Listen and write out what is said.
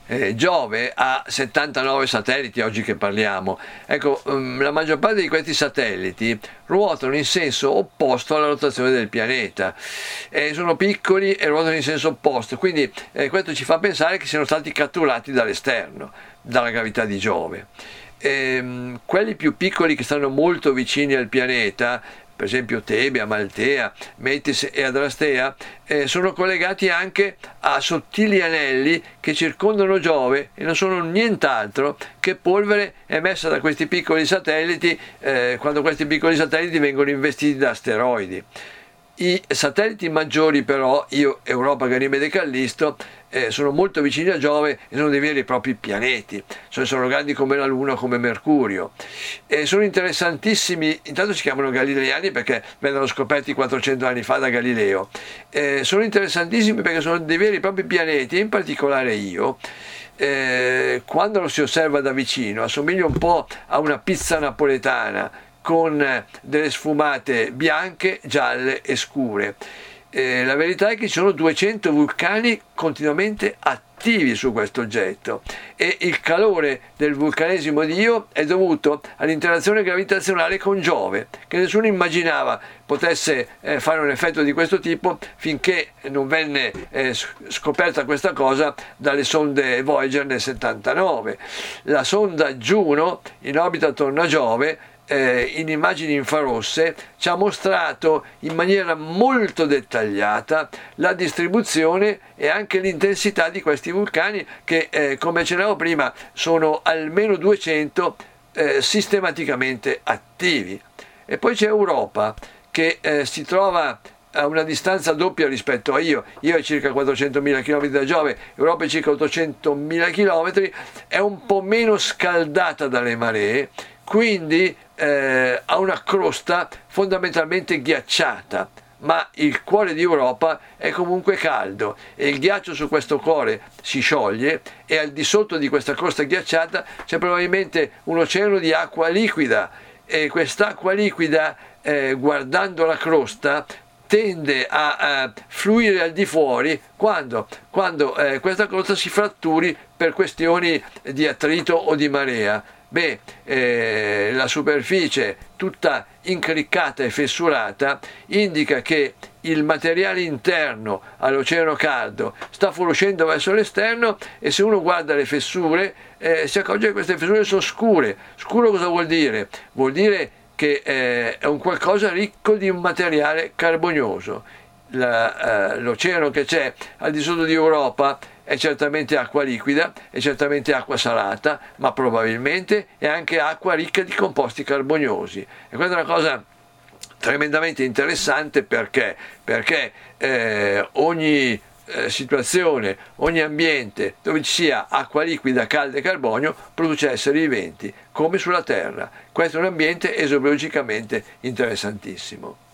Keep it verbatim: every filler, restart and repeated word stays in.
Eh, Giove ha settantanove satelliti oggi che parliamo. Ecco, um, la maggior parte di questi satelliti ruotano in senso opposto alla rotazione del pianeta. Eh, sono piccoli e ruotano in senso opposto, quindi eh, questo ci fa pensare che siano stati catturati dall'esterno, dalla gravità di Giove. Eh, quelli più piccoli che stanno molto vicini al pianeta, per esempio Tebe, Amaltea, Metis e Adrastea, eh, sono collegati anche a sottili anelli che circondano Giove e non sono nient'altro che polvere emessa da questi piccoli satelliti eh, quando questi piccoli satelliti vengono investiti da asteroidi. I satelliti maggiori però, Io, Europa, Ganimede e Callisto, eh, sono molto vicini a Giove e sono dei veri e propri pianeti, cioè sono grandi come la Luna, come Mercurio. E sono interessantissimi, intanto si chiamano galileiani perché vennero scoperti quattrocento anni fa da Galileo. Eh, sono interessantissimi perché sono dei veri e propri pianeti, in particolare Io. Eh, quando lo si osserva da vicino assomiglia un po' a una pizza napoletana, con delle sfumate bianche, gialle e scure. Eh, la verità è che ci sono duecento vulcani continuamente attivi su questo oggetto e il calore del vulcanesimo di Io è dovuto all'interazione gravitazionale con Giove, che nessuno immaginava potesse eh, fare un effetto di questo tipo finché non venne eh, scoperta questa cosa dalle sonde Voyager nel settantanove. La sonda Juno, in orbita attorno a Giove, Eh, in immagini infrarosse, ci ha mostrato in maniera molto dettagliata la distribuzione e anche l'intensità di questi vulcani che, eh, come accennavo prima, sono almeno duecento eh, sistematicamente attivi. E poi c'è Europa, che eh, si trova a una distanza doppia rispetto a Io. Io è circa quattrocentomila chilometri da Giove, Europa è circa ottocentomila chilometri, è un po' meno scaldata dalle maree, quindi eh, ha una crosta fondamentalmente ghiacciata, ma il cuore di Europa è comunque caldo e il ghiaccio su questo cuore si scioglie e al di sotto di questa crosta ghiacciata c'è probabilmente un oceano di acqua liquida e quest'acqua liquida, eh, guardando la crosta, tende a, a fluire al di fuori quando, quando eh, questa crosta si fratturi per questioni di attrito o di marea. Beh, eh, la superficie tutta incriccata e fessurata indica che il materiale interno all'oceano caldo sta fuoriuscendo verso l'esterno e se uno guarda le fessure eh, si accorge che queste fessure sono scure. Scuro cosa vuol dire? Vuol dire che eh, è un qualcosa ricco di un materiale carbonioso. La, eh, l'oceano che c'è al di sotto di Europa è certamente acqua liquida, è certamente acqua salata, ma probabilmente è anche acqua ricca di composti carboniosi. E questa è una cosa tremendamente interessante perché, perché eh, ogni eh, situazione, ogni ambiente dove ci sia acqua liquida, calda e carbonio produce esseri viventi, come sulla Terra. Questo è un ambiente esobiologicamente interessantissimo.